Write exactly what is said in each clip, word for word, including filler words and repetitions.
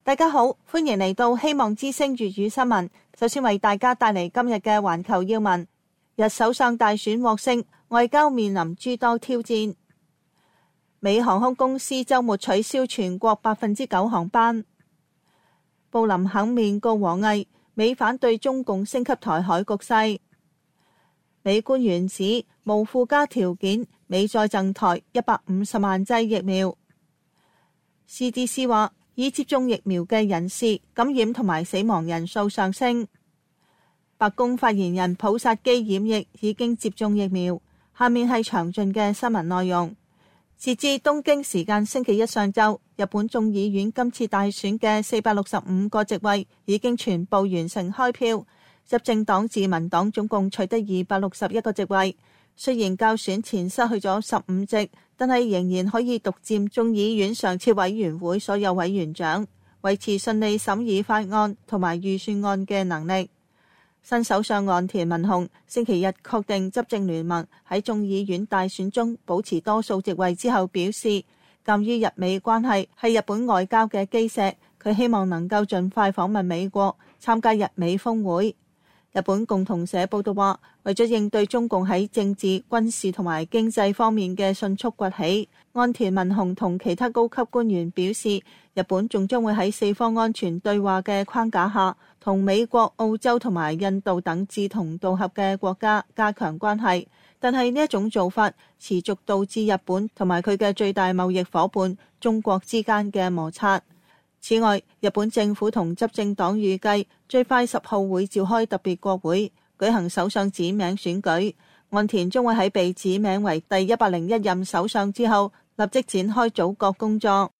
大家好，歡迎嚟到希望之聲粵語新聞。首先為大家帶嚟今日嘅環球要聞。日首相大選獲勝，外交面臨諸多挑戰。美航空公司週末取消全國百分之九航班。布林肯面告王毅，美反對中共升級台海局勢。美官員指無附加條件，美再贈台一百五十萬劑疫苗。C D C 話，已接種疫苗嘅人士感染同埋死亡人數上升。白宮發言人普薩基染疫，已經接種疫苗。下面係詳盡嘅新聞內容。截至東京時間星期一上晝，日本眾議院今次大選嘅四百六十五個席位已經全部完成開票。執政黨自民黨總共取得二百六十一個席位，雖然較選前失去咗十五席，但係仍然可以獨佔眾議院常設委員會所有委員長，維持順利審議法案同埋預算案嘅能力。新首相岸田文雄星期日確定執政聯盟喺眾議院大選中保持多數席位之後表示，鑑於日美關係係日本外交嘅基石，佢希望能夠盡快訪問美國，參加日美峰會。日本共同社報道話，為咗應對中共喺政治、軍事同埋經濟方面嘅迅速崛起，岸田文雄同其他高級官員表示，日本仲將會喺四方安全對話嘅框架下，同美國、澳洲同埋印度等志同道合嘅國家加強關係。但係呢一種做法持續導致日本同埋佢嘅最大貿易夥伴中國之間嘅摩擦。此外，日本政府同執政黨預計最快十號會召開特別國會，舉行首相指名選舉。岸田將會喺被指名為第一百零一任首相之後，立即展開組閣工作。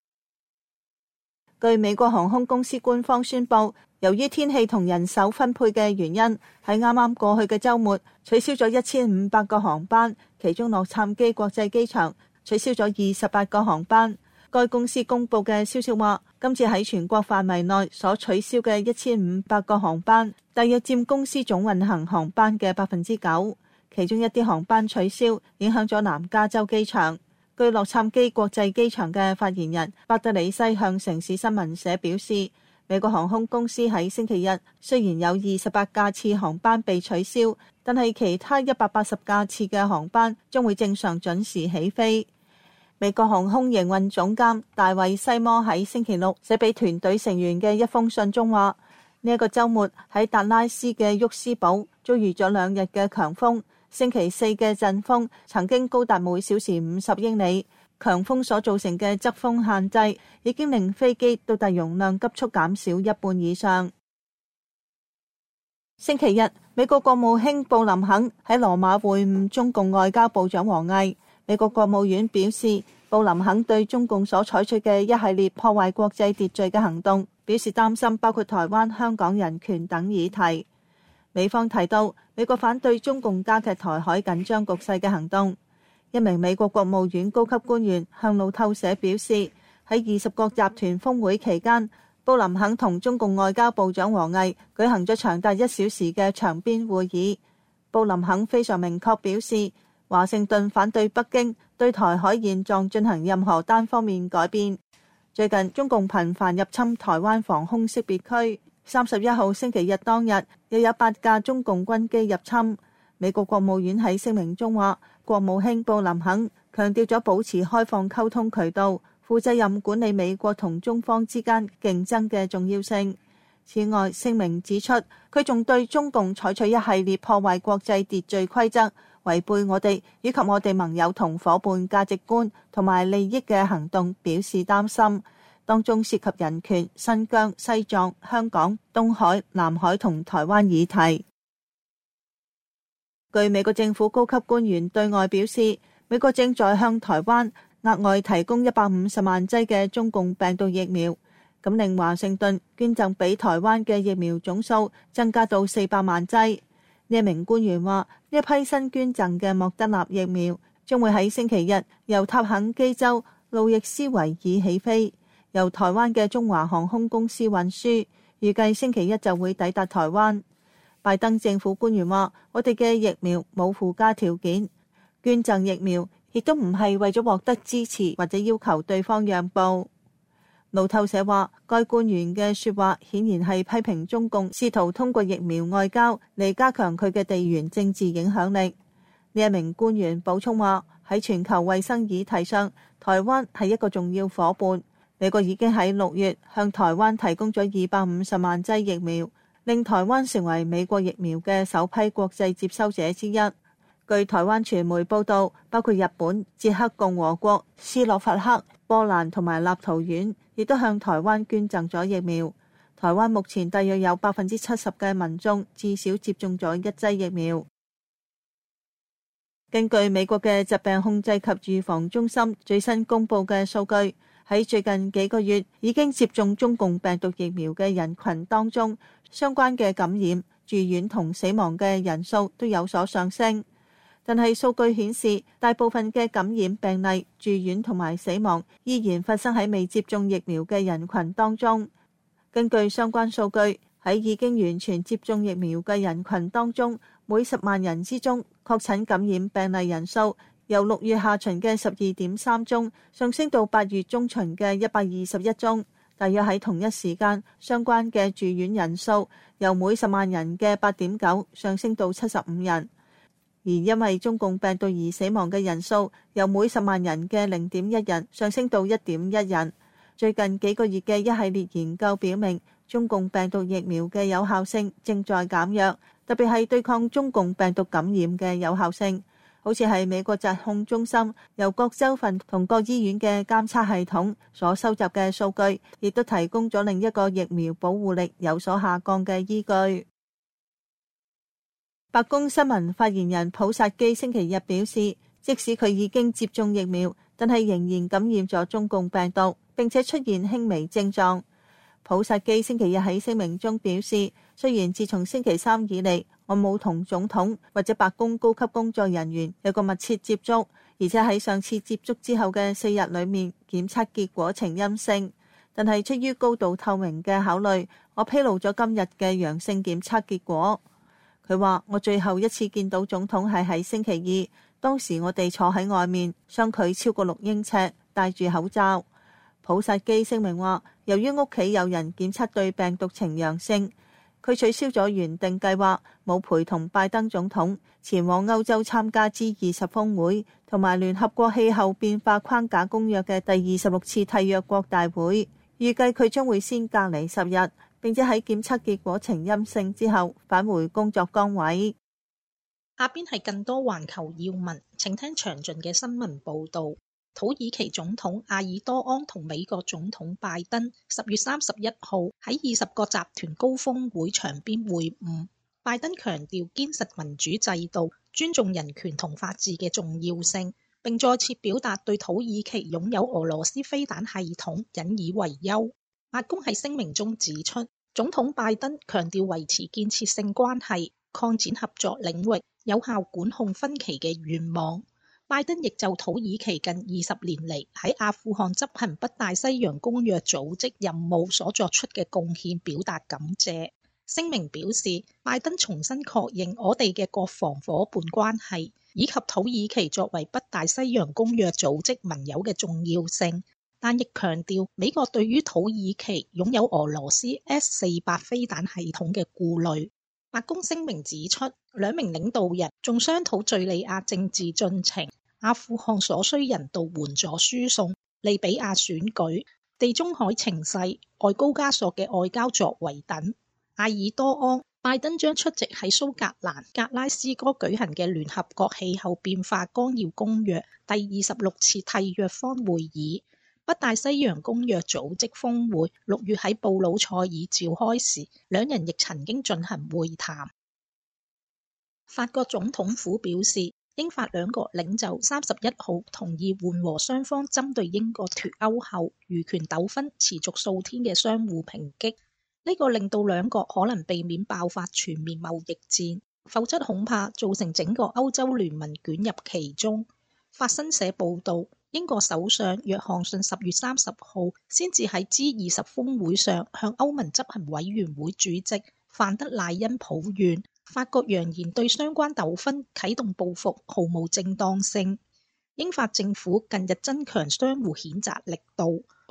據美國航空公司官方宣布，由於天氣同人手分配嘅原因，喺啱啱過去嘅週末取消咗一千五百個航班，其中洛杉磯國際機場取消咗二十八個航班。該公司公佈嘅消息話，今次喺全國範圍內所取消嘅一千五百個航班，大約佔公司總運行航班嘅百分之九。其中一啲航班取消，影響咗南加州機場。據洛杉磯國際機場嘅發言人巴德里西向城市新聞社表示，美國航空公司喺星期日雖然有二十八架次航班被取消，但係其他一百八十架次嘅航班將會正常準時起飛。美國航空營運總監大衛西摩喺星期六寫俾團隊成員嘅一封信中話，呢、這、一個週末喺達拉斯嘅沃斯堡遭遇咗兩日嘅強風，星期四嘅陣風曾經高達每小時五十英里，強風所造成嘅側風限制已經令飛機到達容量急速減少一半以上。星期日，美國國務卿布林肯喺羅馬會晤中共外交部長王毅。美國國務院表示，布林肯對中共所採取嘅一系列破壞國際秩序嘅行動表示擔心，包括台灣、香港人權等議題。美方提到，美國反對中共加劇台海緊張局勢嘅行動。一名美國國務院高級官員向路透社表示，喺二十國集團峰會期間，布林肯同中共外交部長王毅舉行咗長達一小時嘅場邊會議。布林肯非常明確表示，華盛頓反對北京對台海現狀進行任何單方面改變。最近中共頻繁入侵台灣防空識別區，三十一號星期日當日又有八架中共軍機入侵。美國國務院喺聲明中話，國務卿布林肯強調咗保持開放溝通渠道、負責任管理美國同中方之間競爭嘅重要性。此外，聲明指出，佢仲對中共採取一系列破壞國際秩序規則、違背我哋以及我哋盟友同夥伴價值觀同埋利益嘅行動表示擔心，當中涉及人權、新疆、西藏、香港、東海、南海同台灣議題。據美國政府高級官員對外表示，美國正在向台灣額外提供一百五十萬劑嘅中共病毒疫苗，咁令華盛頓捐贈俾台灣嘅疫苗總數增加到四百萬劑。呢一名官員話，呢一批新捐贈嘅莫德納疫苗將會喺星期日由塔肯基州路易斯維爾起飛，由台灣嘅中華航空公司運輸，預計星期一就會抵達台灣。拜登政府官員話，我哋嘅疫苗冇附加條件，捐贈疫苗亦都唔係為咗獲得支持或者要求對方讓步。 路透社話，該官員嘅說話顯然係批評中共試圖通過疫苗外交嚟加強佢嘅地緣政治影響力。呢一名官員補充話，喺全球衛生議題上，台灣係一個重要夥伴。美國已經喺六月向台灣提供咗二百五十萬劑疫苗，令台灣成為美國疫苗嘅首批國際接收者之一。據台灣傳媒報道，包括日本、捷克共和國、斯洛伐克、波蘭同埋立陶宛亦都向台灣捐贈咗疫苗。台灣目前大約有百分之七十嘅民眾至少接種咗一劑疫苗。根據美國嘅疾病控制及預防中心最新公布嘅數據，喺最近幾個月已經接種中共病毒疫苗嘅人群當中，相關嘅感染、住院同死亡嘅人數都有所上升。但係數據顯示，大部分嘅感染病例、住院同埋死亡依然發生喺未接種疫苗嘅人群當中。根據相關數據，喺已經完全接種疫苗嘅人群當中，每十萬人之中確診感染病例人數由六月下旬嘅十二點三宗上升到八月中旬嘅一百二十一宗。大約喺同一時間，相關嘅住院人數由每十萬人嘅八點九上升到七十五人。而因為中共病毒而死亡嘅人數由每十萬人嘅零點一人上升到一點一人。最近幾個月嘅一系列研究表明，中共病毒疫苗嘅有效性正在減弱，特別係對抗中共病毒感染嘅有效性。好似係美國疾控中心由各州份同各醫院嘅監測系統所收集嘅數據，亦都提供咗另一個疫苗保護力有所下降嘅依據。白宮新聞發言人普薩基星期日表示，即使佢已經接種疫苗，但係仍然感染咗中共病毒，並且出現輕微症狀。普薩基星期日喺聲明中表示，雖然自從星期三以嚟，我冇同總統或者白宮高級工作人員有個密切接觸，而且喺上次接觸之後嘅四日裏面，檢測結果呈陰性，但係出於高度透明嘅考慮，我披露咗今日嘅陽性檢測結果。佢話：我最後一次見到總統係喺星期二，當時我哋坐喺外面，相距超過六英尺，戴住口罩。普薩基聲明話，由於屋企有人檢測對病毒呈陽性，佢取消咗原定計劃，冇陪同拜登總統前往歐洲參加 G 二十峰會同埋聯合國氣候變化框架公約嘅第二十六次締約國大會。預計佢將會先隔離十日，並且喺檢測結果呈陰性之後返回工作崗位。 下邊係更多環球要聞，請聽詳盡嘅新聞報導。土耳其總統阿爾多安同美國總統拜登十月三十一號喺二十國集團高峰會場邊會晤。拜登強調堅實民主制度、尊重人權同法治嘅重要性，並再次表達對土耳其擁有俄羅斯飛彈系統引以為憂。白宮喺聲明中指出，總統拜登強調維持建設性關係、擴展合作領域、有效管控分歧嘅願望。拜登亦就土耳其近二十年嚟喺阿富汗執行北大西洋公約組織任務所作出嘅貢獻表達感謝。聲明表示，拜登重新確認我哋嘅國防夥伴關係，以及土耳其作為北大西洋公約組織盟友嘅重要性，但亦強調美國對於土耳其擁有俄羅斯 S 四百飛彈系統嘅顧慮。白宮聲明指出，兩名領導人仲商討敘利亞政治進程、阿富汗所需人道援助輸送、利比亞選舉、地中海情勢、外高加索嘅外交作為等。阿爾多安、拜登將出席喺蘇格蘭格拉斯哥舉行嘅聯合國氣候變化綱要公約第二十六次締約方會議。北大西洋公約組織峰會六月喺布魯塞爾召開時，兩人亦曾經進行會談。法國總統府表示，英法兩國領袖三十一號同意緩和雙方針對英國脫歐後漁權糾紛持續數天嘅相互抨擊。呢個令到兩國可能避免爆發全面貿易戰，否則恐怕造成整個歐洲聯盟捲入其中。法新社報道，英國首相約翰遜十月三十號先至喺 G 二十峰會上向歐盟執行委員會主席范德賴恩抱怨，法國揚言對相關糾紛啟動報復毫無正當性。英法政府近日增強相互譴責力度，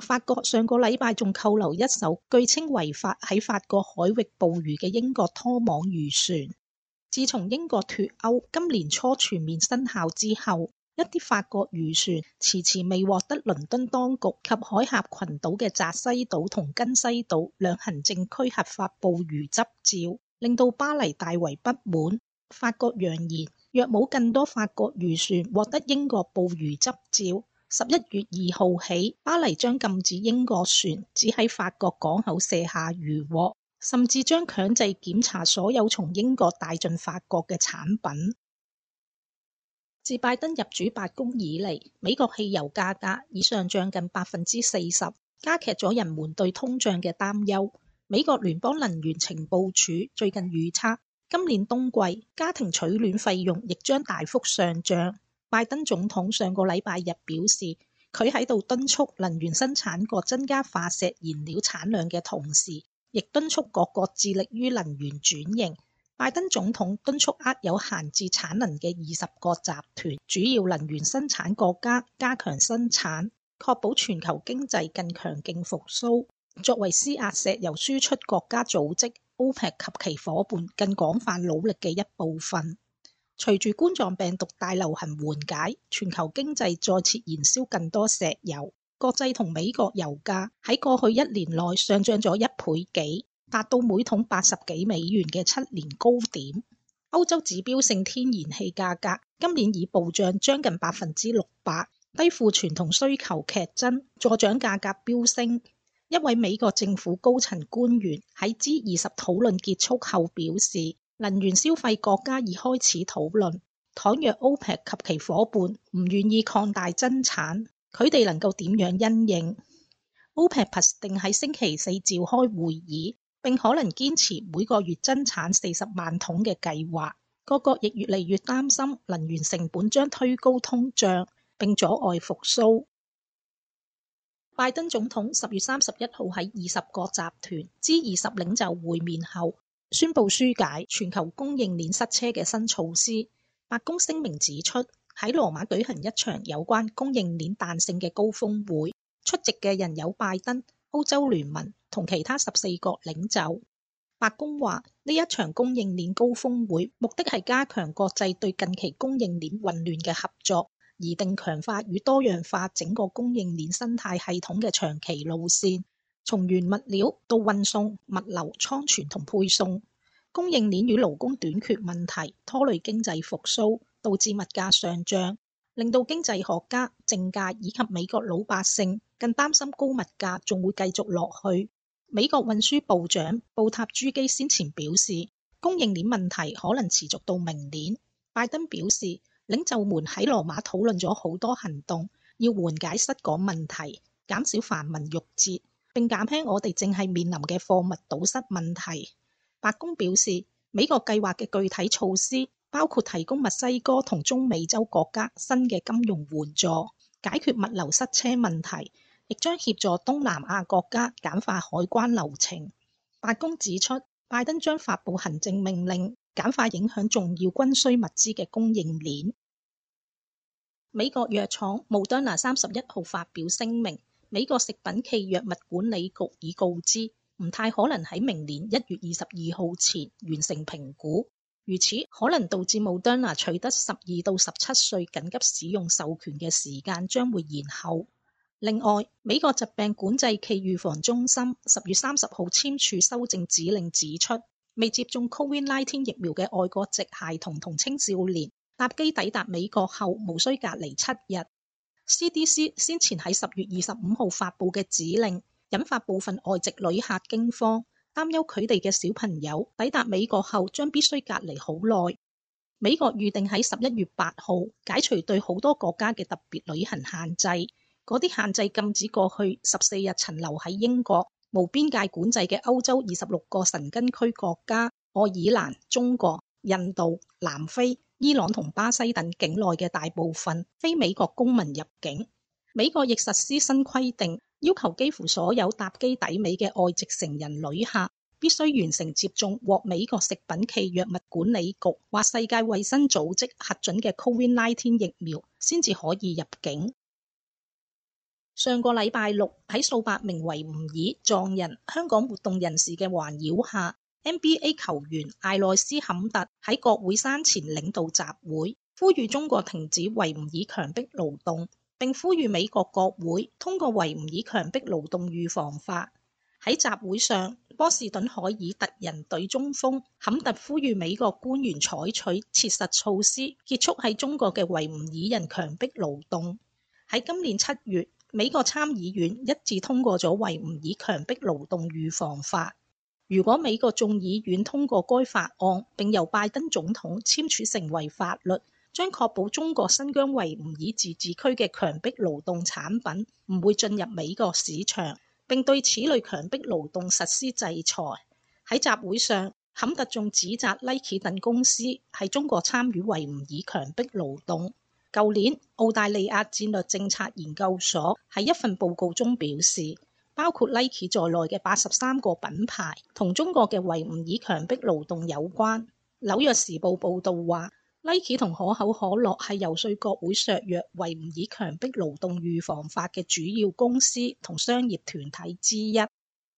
法國上個禮拜仲扣留一艘據稱違法喺法國海域捕魚嘅英國拖網漁船。自從英國脫歐今年初全面生效之後，一啲法國漁船遲遲未獲得倫敦當局及海峽群島嘅澤西島同根西島兩行政區核發捕魚執照，令到巴黎大為不滿。法國揚言，若冇更多法國漁船獲得英國捕魚執照，十一月二號起，巴黎將禁止英國船只喺法國港口卸下漁獲，甚至將強制檢查所有從英國帶進法國嘅產品。自拜登入主白宮以嚟，美國汽油價格已上漲近百分之四十，加劇咗人們對通脹嘅擔憂。美國聯邦能源情報署最近預測，今年冬季家庭取暖費用亦將大幅上漲。拜登總統上個禮拜日表示，佢喺度敦促能源生產國增加化石燃料產量嘅同時，亦敦促各國致力於能源轉型。拜登總統敦促握有閒置產能嘅二十個集團主要能源生產國家加強生產，確保全球經濟更強勁復甦。作為施壓石油輸出國家組織 OPEC 及其夥伴更廣泛努力嘅一部分。隨住冠狀病毒大流行緩解，全球經濟再次燃燒更多石油，國際同美國油價喺過去一年內上漲咗一倍幾，達到每桶八十幾美元嘅七年高點。歐洲指標性天然氣價格今年已暴漲將近百分之六百，低庫存同需求劇增，助長價格飆升。一位美國政府高層官員喺 G 二十討論結束後表示，能源消費國家已開始討論，倘若 OPEC 及其夥伴唔願意擴大增產，佢哋能夠點樣因應。OPEC Plus 定喺星期四召開會議，並可能堅持每個月增產四十萬桶嘅計劃。各國亦越嚟越擔心能源成本將推高通脹，並阻礙復甦。拜登總統十月三十一號喺二十國集團 G 二十領袖會面後，宣布紓解全球供應鏈塞車嘅新措施。白宮聲明指出，喺羅馬舉行一場有關供應鏈彈性嘅高峰會，出席嘅人有拜登、歐洲聯盟同其他十四國領袖。白宮話，呢一場供應鏈高峰會目的係加強國際對近期供應鏈混亂嘅合作，擬定強化與多樣化整個供應鏈生態系統嘅長期路線，從原物料到運送、物流、倉存同配送。供應鏈與勞工短缺問題拖累經濟復甦，導致物價上漲，令到經濟學家、政界以及美國老百姓更擔心高物價仲會繼續落去。美國運輸部長布塔朱基先前表示，供應鏈問題可能持續到明年。拜登表示，領袖們喺羅馬討論咗好多行動，要緩解塞港問題，減少繁文縟節，並減輕我哋正係面臨嘅貨物堵塞問題。白宮表示，美國計劃嘅具體措施包括提供墨西哥同中美洲國家新嘅金融援助，解決物流塞車問題，亦將協助東南亞國家簡化海關流程。白宮指出，拜登將發布行政命令，簡化影響重要軍需物資嘅供應鏈。美國藥廠莫德納三十一號發表聲明，美國食品暨藥物管理局已告知，唔太可能喺明年一月二十二號前完成評估，如此可能導致莫德納取得十二到十七歲緊急使用授權嘅時間將會延後。另外，美國疾病管制暨預防中心十月三十號簽署修正指令，指出未接種 Covid 十九 疫苗嘅外國籍孩童同青少年搭機抵達美國後無需隔離七日。C D C 先前喺十月二十五號發布嘅指令，引發部分外籍旅客驚慌，擔憂佢哋嘅小朋友抵達美國後將必須隔離好耐。美國預定喺十一月八號解除對好多國家嘅特別旅行限制，嗰啲限制禁止過去十四日曾留喺英國無邊界管制嘅歐洲二十六個申根區國家、愛爾蘭、中國、印度、南非、伊朗同巴西等境內嘅大部分非美國公民入境。美國亦實施新規定，要求幾乎所有搭機抵美嘅外籍成人旅客必須完成接種獲美國食品暨藥物管理局或世界衛生組織核准嘅 Covid 十九 疫苗，先至可以入境。 上個禮拜六喺數百名維吾爾、藏人、香港活動人士嘅環繞下， N B A 球員艾內斯坎特喺國會山前領導集會，呼籲中國停止維吾爾強迫勞動，並呼籲美國國會通過維吾爾強迫勞動預防法。喺集會上，波士頓凱爾特人隊中鋒坎特呼籲美國官員採取切實措施，結束喺中國嘅維吾爾人強迫勞動。喺今年七月，美國參議院一致通過咗維吾爾強迫勞動預防法。如果美國眾議院通過該法案，並由拜登總統簽署成為法律，將確保中國新疆維吾爾自治區嘅強迫勞動產品唔會進入美國市場，並對此類強迫勞動實施制裁。喺集會上，坎特仲指責 Nike 等公司喺中國參與維吾爾強迫勞動。舊年，澳大利亞戰略政策研究所喺一份報告中表示，包括 Nike 在內嘅八十三個品牌同中國嘅維吾爾強迫勞動有關。紐約時報報導話， Nike 同可口可樂係遊說國會削弱維吾爾強迫勞動預防法嘅主要公司同商業團體之一。